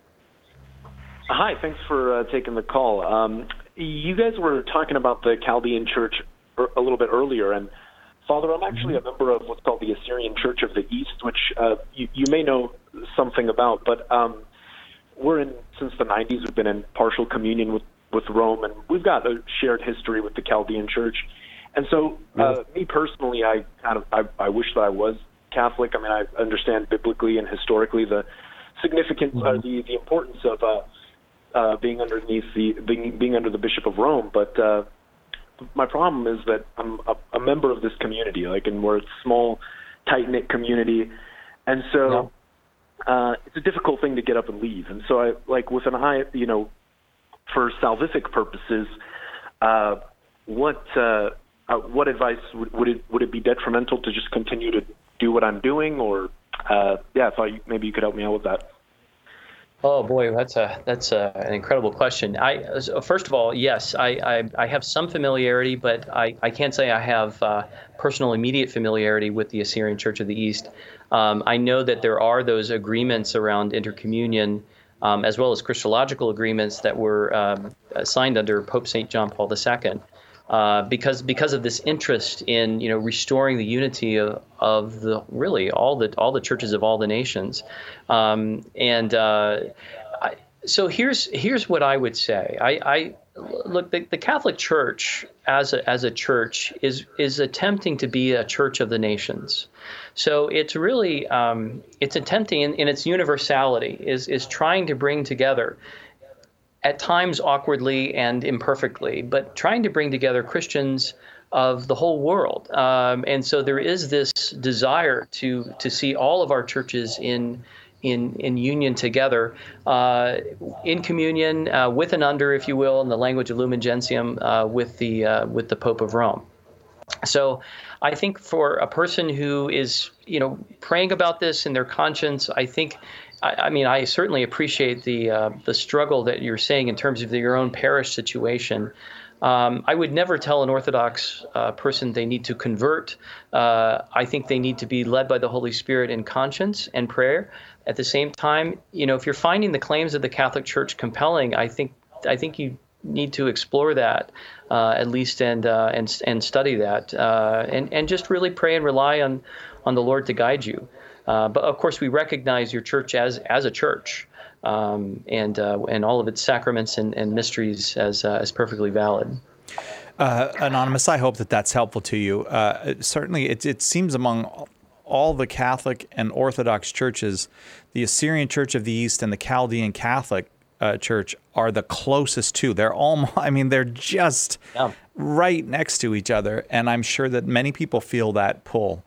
Hi, thanks for uh, taking the call. Um, you guys were talking about the Chaldean Church a little bit earlier, and Father, I'm actually a member of what's called the Assyrian Church of the East, which uh, you, you may know something about, but um, we're in, since the nineties, we've been in partial communion with, with Rome, and we've got a shared history with the Chaldean Church. And so, uh, me personally, I kind of, I, I wish that I was Catholic. I mean, I understand biblically and historically the significance, mm-hmm. uh, the, the importance of uh, uh, being underneath the, being, being under the Bishop of Rome, but uh, my problem is that I'm a, a member of this community, like, and we're a small, tight-knit community, and so yeah. uh, it's a difficult thing to get up and leave. And so, I like with an eye, you know, for salvific purposes, uh, what uh, uh, what advice would, would it would it be detrimental to just continue to do what I'm doing, or uh, yeah, I thought you, maybe you could help me out with that. Oh boy, that's a that's a, an incredible question. I first of all, yes, I, I, I have some familiarity, but I, I can't say I have uh, personal immediate familiarity with the Assyrian Church of the East. Um, I know that there are those agreements around intercommunion, um, as well as Christological agreements that were um, signed under Pope Saint John Paul the Second. Uh, because because of this interest in you know restoring the unity of, of the really all the all the churches of all the nations, um, and uh, I, so here's here's what I would say. I, I look, the, the Catholic Church as a, as a church is is attempting to be a church of the nations. So it's really um, it's attempting in, in its universality is is trying to bring together, at times awkwardly and imperfectly, but trying to bring together Christians of the whole world. Um, and so there is this desire to to see all of our churches in in in union together, uh, in communion, uh, with and under, if you will, in the language of Lumen Gentium, uh, with the uh, with the Pope of Rome. So I think for a person who is, you know, praying about this in their conscience, I think, I, I mean, I certainly appreciate the uh, the struggle that you're saying in terms of the, your own parish situation. Um, I would never tell an Orthodox uh, person they need to convert. Uh, I think they need to be led by the Holy Spirit in conscience and prayer. At the same time, you know, if you're finding the claims of the Catholic Church compelling, I think I think you need to explore that uh, at least and uh, and and study that uh, and and just really pray and rely on on the Lord to guide you. Uh, but of course, we recognize your church as as a church. Um, and uh, and all of its sacraments and, and mysteries as uh, as perfectly valid. Uh, Anonymous, I hope that that's helpful to you. Uh, certainly, it, it seems among all the Catholic and Orthodox churches, the Assyrian Church of the East and the Chaldean Catholic uh, Church are the closest to. They're all, I mean, they're just yeah. right next to each other, and I'm sure that many people feel that pull.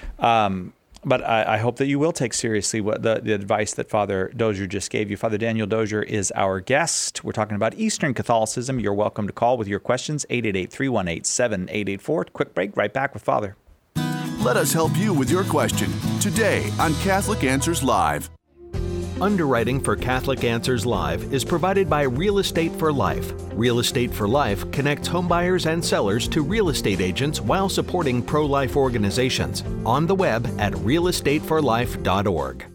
Um, But I, I hope that you will take seriously what the, the advice that Father Dozier just gave you. Father Daniel Dozier is our guest. We're talking about Eastern Catholicism. You're welcome to call with your questions, eight eight eight, three one eight, seven eight eight four. Quick break, right back with Father. Let us help you with your question today on Catholic Answers Live. Underwriting for Catholic Answers Live is provided by Real Estate for Life. Real Estate for Life connects homebuyers and sellers to real estate agents while supporting pro-life organizations. On the web at real estate for life dot org.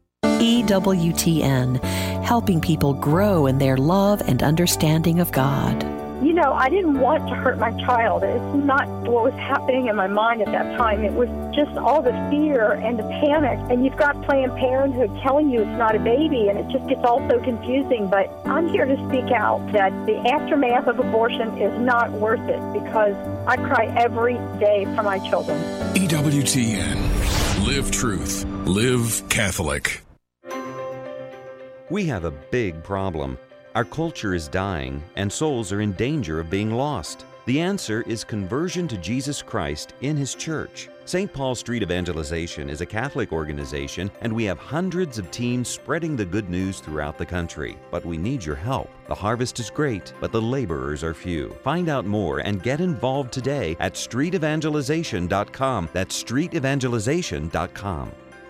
E W T N, helping people grow in their love and understanding of God. You know, I didn't want to hurt my child. It's not what was happening in my mind at that time. It was just all the fear and the panic. And you've got Planned Parenthood telling you it's not a baby, and it just gets all so confusing. But I'm here to speak out that the aftermath of abortion is not worth it, because I cry every day for my children. E W T N. Live truth. Live Catholic. We have a big problem. Our culture is dying, and souls are in danger of being lost. The answer is conversion to Jesus Christ in His church. Saint Paul Street Evangelization is a Catholic organization, and we have hundreds of teams spreading the good news throughout the country. But we need your help. The harvest is great, but the laborers are few. Find out more and get involved today at street evangelization dot com. That's street evangelization dot com.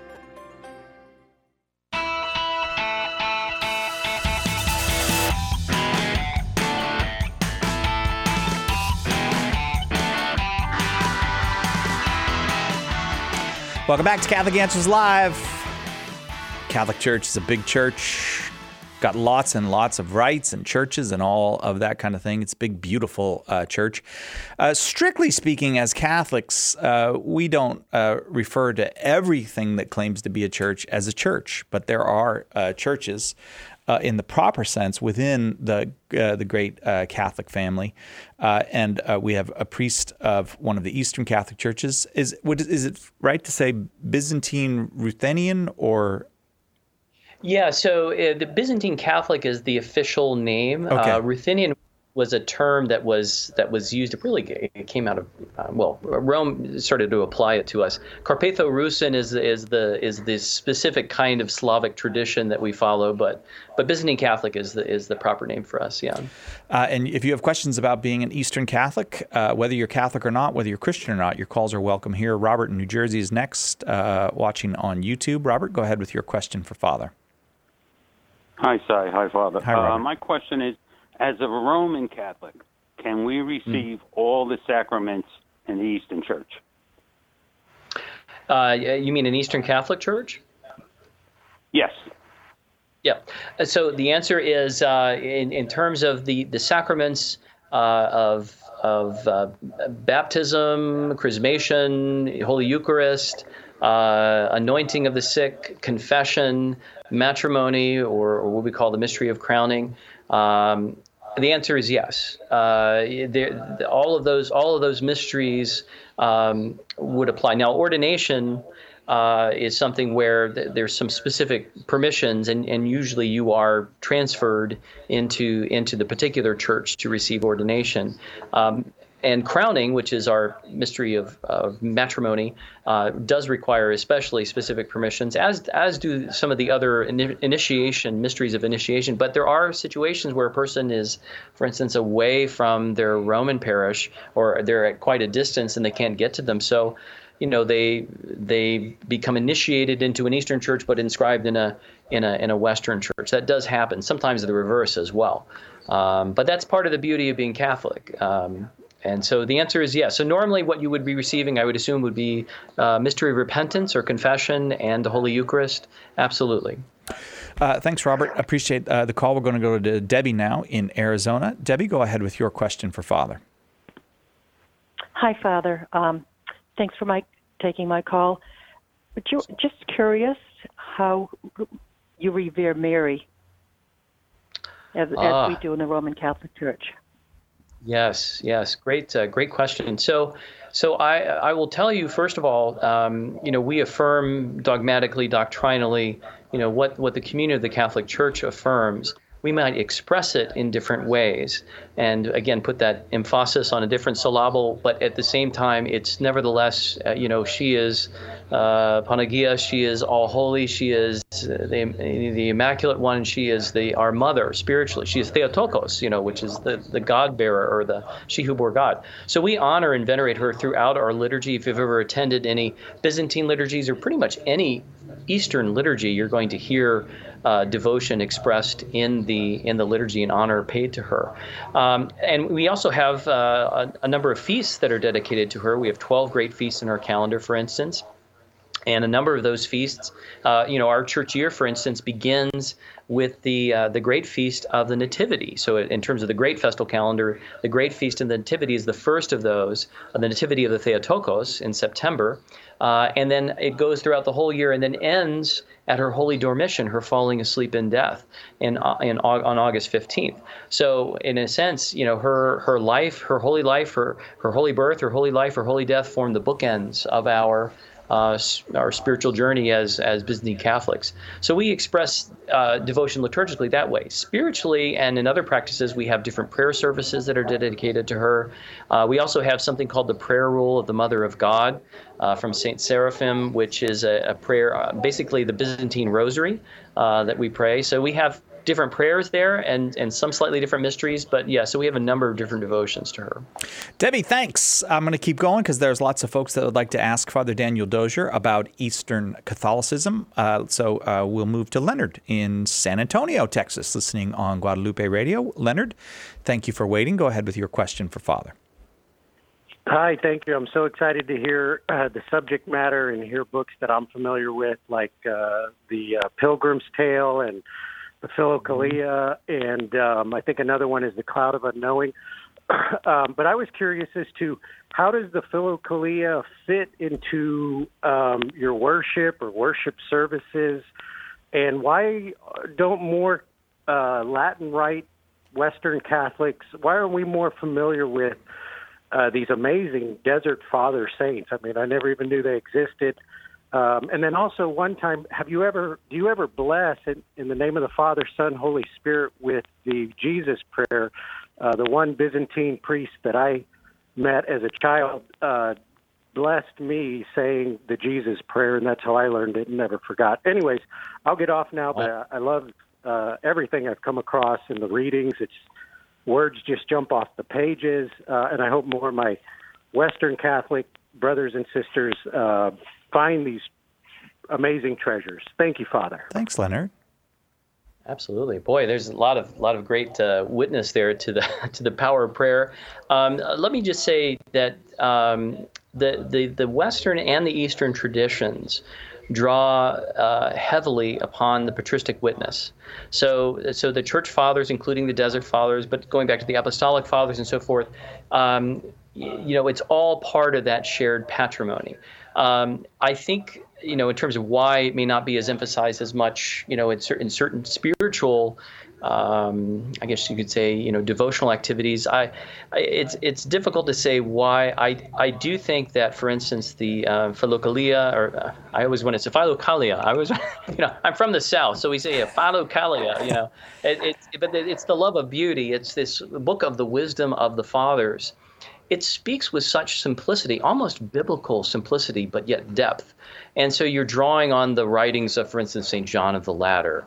Welcome back to Catholic Answers Live. Catholic Church is a big church. Got lots and lots of rites and churches and all of that kind of thing. It's a big, beautiful uh, church. Uh, strictly speaking, as Catholics, uh, we don't uh, refer to everything that claims to be a church as a church, but there are uh, churches uh, in the proper sense within the uh, the great uh, Catholic family, uh, and uh, we have a priest of one of the Eastern Catholic churches. Is what is it right to say Byzantine Ruthenian or? Yeah, so uh, the Byzantine Catholic is the official name. Okay. Uh, Ruthenian was a term that was that was used. It really it came out of uh, well, Rome started to apply it to us. Carpatho-Rusin is is the is the specific kind of Slavic tradition that we follow, but but Byzantine Catholic is the is the proper name for us. Yeah. Uh, and if you have questions about being an Eastern Catholic, uh, whether you're Catholic or not, whether you're Christian or not, your calls are welcome here. Robert in New Jersey is next, uh, watching on YouTube. Robert, go ahead with your question for Father. Hi, Cy. Hi, Father. Hi, Robert. Uh, my question is, as a Roman Catholic, can we receive mm. all the sacraments in the Eastern Church? Uh, you mean an Eastern Catholic Church? Yes. Yeah. So the answer is, uh, in, in terms of the, the sacraments uh, of, of uh, baptism, chrismation, Holy Eucharist, uh, anointing of the sick, confession, matrimony, or, or what we call the mystery of crowning, um, The answer is yes. Uh, all of those all of those mysteries um, would apply. Now, ordination uh, is something where th- there's some specific permissions, and, and usually you are transferred into into the particular church to receive ordination. Um, And crowning, which is our mystery of, of matrimony, uh, does require especially specific permissions, as as do some of the other ini- initiation, mysteries of initiation. But there are situations where a person is, for instance, away from their Roman parish, or they're at quite a distance and they can't get to them. So, you know, they they become initiated into an Eastern church, but inscribed in a in a in a Western church. That does happen. Sometimes the reverse as well. Um, but that's part of the beauty of being Catholic. Um, And so the answer is yes. So normally what you would be receiving, I would assume, would be uh, mystery of repentance or confession and the Holy Eucharist. Absolutely. Uh, thanks, Robert. Appreciate uh, the call. We're going to go to Debbie now in Arizona. Debbie, go ahead with your question for Father. Hi, Father. Um, thanks for my taking my call. But you just curious how you revere Mary as, Ah. as we do in the Roman Catholic Church. Yes, yes, great, uh, great question. So, so I, I will tell you first of all, um, you know, we affirm dogmatically, doctrinally, you know, what what the communion of the Catholic Church affirms. We might express it in different ways, and again, put that emphasis on a different syllable. But at the same time, it's nevertheless, uh, you know, she is uh, Panagia. She is all holy. She is the the Immaculate One. She is the our mother spiritually. She is Theotokos, you know, which is the the God bearer, or the she who bore God. So we honor and venerate her throughout our liturgy. If you've ever attended any Byzantine liturgies or pretty much any Eastern liturgy, you're going to hear uh, devotion expressed in the in the liturgy and honor paid to her. Um, and we also have uh, a, a number of feasts that are dedicated to her. We have twelve great feasts in our calendar, for instance. And a number of those feasts, uh, you know, our church year, for instance, begins with the uh, the great feast of the Nativity. So in terms of the great festal calendar, the great feast of the Nativity is the first of those, uh, the Nativity of the Theotokos in September. Uh, and then it goes throughout the whole year and then ends at her holy dormition, her falling asleep in death, in, uh, in on August fifteenth. So in a sense, you know, her her life, her holy life, her her holy birth, her holy life, her holy death form the bookends of our Uh, our spiritual journey as as Byzantine Catholics. So we express uh, devotion liturgically that way. Spiritually and in other practices, we have different prayer services that are dedicated to her. Uh, we also have something called the prayer rule of the Mother of God uh, from Saint Seraphim, which is a, a prayer, uh, basically the Byzantine rosary uh, that we pray. So we have different prayers there and, and some slightly different mysteries. But yeah, so we have a number of different devotions to her. Debbie, thanks. I'm going to keep going because there's lots of folks that would like to ask Father Daniel Dozier about Eastern Catholicism. Uh, so uh, we'll move to Leonard in San Antonio, Texas, listening on Guadalupe Radio. Leonard, thank you for waiting. Go ahead with your question for Father. Hi, thank you. I'm so excited to hear uh, the subject matter and hear books that I'm familiar with, like uh, The uh, Pilgrim's Tale and The Philokalia, and um, I think another one is The Cloud of Unknowing. um, but I was curious as to how does the Philokalia fit into um, your worship or worship services, and why don't more uh, Latin Rite Western Catholics, why aren't we more familiar with uh, these amazing Desert Father saints? I mean, I never even knew they existed. Um, and then also one time, have you ever, do you ever bless in, in the name of the Father, Son, Holy Spirit with the Jesus prayer? Uh, the one Byzantine priest that I met as a child uh, blessed me saying the Jesus prayer, and that's how I learned it and never forgot. Anyways, I'll get off now, but uh, I love uh, everything I've come across in the readings. It's words just jump off the pages, uh, and I hope more of my Western Catholic brothers and sisters uh, find these amazing treasures. Thank you, Father. Thanks, Leonard. Absolutely, boy. There's a lot of lot of great uh, witness there to the to the power of prayer. Um, let me just say that um, the the the Western and the Eastern traditions draw uh, heavily upon the patristic witness. So so the Church Fathers, including the Desert Fathers, but going back to the Apostolic Fathers and so forth, um, you know, it's all part of that shared patrimony. Um, I think you know, in terms of why it may not be as emphasized as much, you know, in certain certain spiritual, um, I guess you could say, you know, devotional activities. I, I it's it's difficult to say why. I I do think that, for instance, the uh, philokalia, or uh, I always want to say philokalia. I was, you know, I'm from the South, so we say a philokalia. You know, it, it's but it's the love of beauty. It's this book of the wisdom of the fathers. It speaks with such simplicity, almost biblical simplicity, but yet depth. And so you're drawing on the writings of, for instance, Saint John of the Ladder,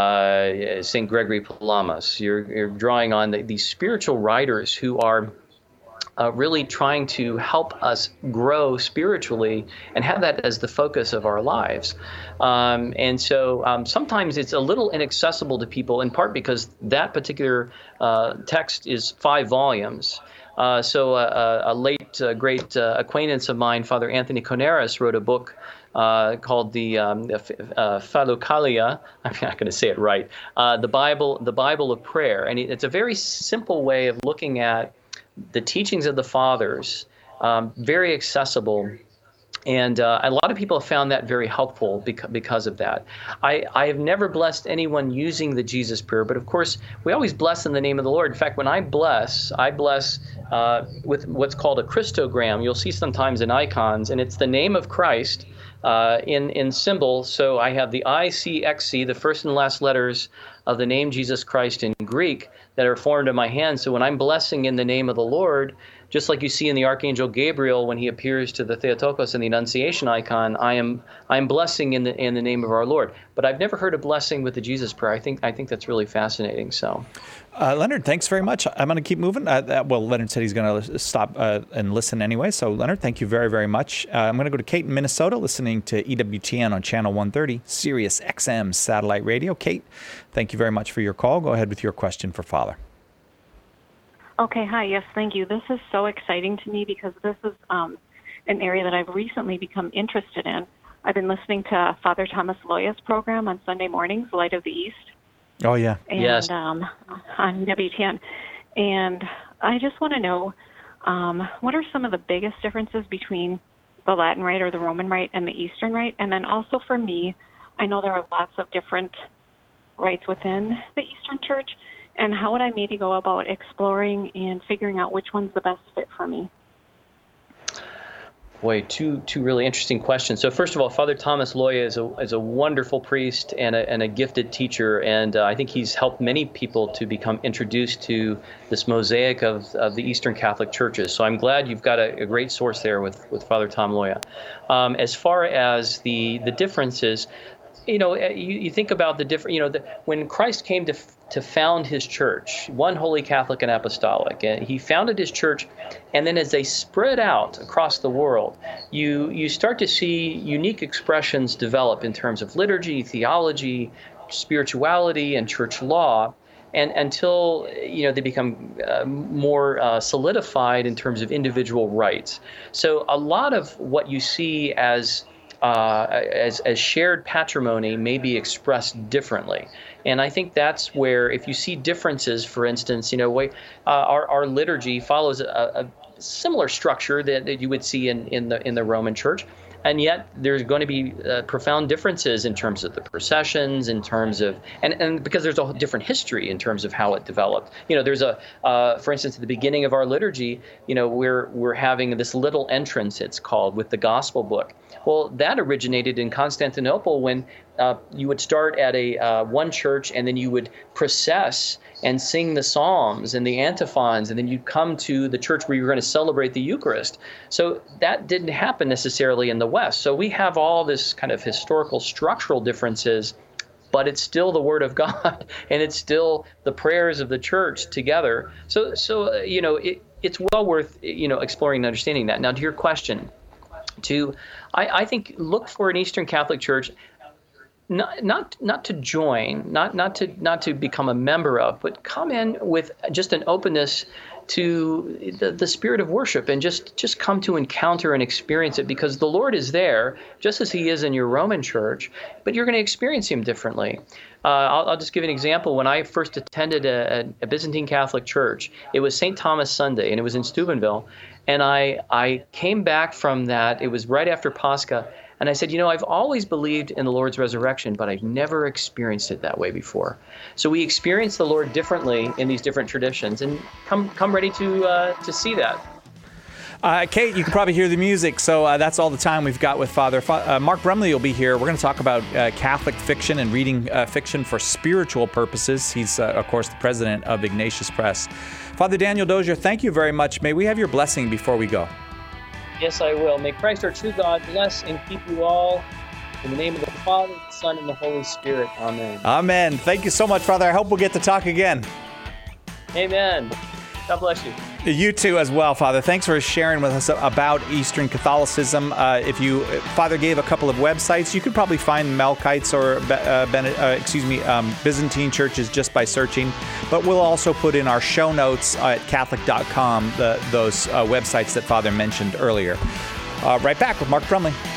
uh, Saint Gregory Palamas. You're, you're drawing on the, these spiritual writers who are uh, really trying to help us grow spiritually and have that as the focus of our lives. Um, and so um, sometimes it's a little inaccessible to people, in part because that particular uh, text is five volumes. Uh, so uh, a late, uh, great uh, acquaintance of mine, Father Anthony Conaris, wrote a book uh, called the um, uh, Philokalia. I'm not going to say it right. Uh, the Bible, the Bible of Prayer, and it's a very simple way of looking at the teachings of the fathers, um, very accessible. And uh, a lot of people have found that very helpful because, because of that. I, I have never blessed anyone using the Jesus prayer, but of course, we always bless in the name of the Lord. In fact, when I bless, I bless uh, with what's called a Christogram. You'll see sometimes in icons, and it's the name of Christ uh, in, in symbol. So I have the I C X C, the first and last letters of the name Jesus Christ in Greek, that are formed in my hand. So when I'm blessing in the name of the Lord, just like you see in the Archangel Gabriel when he appears to the Theotokos in the Annunciation icon, I am I am blessing in the in the name of our Lord. But I've never heard a blessing with the Jesus prayer. I think I think that's really fascinating. So, uh, Leonard, thanks very much. I'm going to keep moving. Uh, that, well, Leonard said he's going to stop uh, and listen anyway. So, Leonard, thank you very very much. Uh, I'm going to go to Kate in Minnesota, listening to E W T N on channel one thirty, Sirius X M satellite radio. Kate, thank you very much for your call. Go ahead with your question for Father. Okay, hi, yes, thank you. This is so exciting to me because this is um, an area that I've recently become interested in. I've been listening to Father Thomas Loya's program on Sunday mornings, Light of the East. Oh, yeah. And, yes. Um, on W T N. And I just want to know, um, what are some of the biggest differences between the Latin Rite or the Roman Rite and the Eastern Rite? And then also for me, I know there are lots of different rites within the Eastern Church. And how would I maybe go about exploring and figuring out which one's the best fit for me? Boy, two two really interesting questions. So first of all, Father Thomas Loya is a is a wonderful priest and a and a gifted teacher, and uh, I think he's helped many people to become introduced to this mosaic of, of the Eastern Catholic churches. So I'm glad you've got a, a great source there with, with Father Tom Loya. Um, as far as the the differences, you know, you, you think about the different, you know, the, when Christ came to to found his church, one holy Catholic and apostolic, and he founded his church, and then as they spread out across the world, you you start to see unique expressions develop in terms of liturgy, theology, spirituality, and church law, and until you know they become uh, more uh, solidified in terms of individual rites. So a lot of what you see as Uh, as, as shared patrimony may be expressed differently. And I think that's where, if you see differences, for instance, you know, we, uh, our, our liturgy follows a, a similar structure that, that you would see in, in the in the Roman Church. And yet there's going to be uh, profound differences in terms of the processions, in terms of, and, and because there's a different history in terms of how it developed. You know, there's a, uh, for instance, at the beginning of our liturgy, you know, we're we're having this little entrance, it's called, with the gospel book. Well, that originated in Constantinople when uh, you would start at a uh, one church and then you would process and sing the psalms and the antiphons, and then you'd come to the church where you were going to celebrate the Eucharist. So that didn't happen necessarily in the West. So we have all this kind of historical structural differences, but it's still the Word of God, and it's still the prayers of the church together. So, so uh, you know, it, it's well worth, you know, exploring and understanding that. Now, to your question, to I, I think look for an Eastern Catholic Church. Not, not, not to join, not, not to, not to become a member of, but come in with just an openness to the, the spirit of worship, and just, just come to encounter and experience it, because the Lord is there, just as He is in your Roman Church, but you're going to experience Him differently. Uh, I'll, I'll just give an example. When I first attended a, a Byzantine Catholic church, it was Saint Thomas Sunday, and it was in Steubenville, and I, I came back from that. It was right after Pascha. And I said, you know, I've always believed in the Lord's resurrection, but I've never experienced it that way before. So we experience the Lord differently in these different traditions, and come come ready to uh, to see that. Uh, Kate, you can probably hear the music, so uh, that's all the time we've got with Father. Fa- uh, Mark Brumley will be here. We're going to talk about uh, Catholic fiction and reading uh, fiction for spiritual purposes. He's, uh, of course, the president of Ignatius Press. Father Daniel Dozier, thank you very much. May we have your blessing before we go? Yes, I will. May Christ our true God bless and keep you all. In the name of the Father, the Son, and the Holy Spirit. Amen. Amen. Thank you so much, Father. I hope we'll get to talk again. Amen. God bless you. You too as well, Father. Thanks for sharing with us about Eastern Catholicism. Uh, if you, Father gave a couple of websites. You could probably find Melkites or uh, Bene, uh, excuse me, um, Byzantine churches just by searching. But we'll also put in our show notes uh, at Catholic dot com the, those uh, websites that Father mentioned earlier. Uh, right back with Mark Brumley.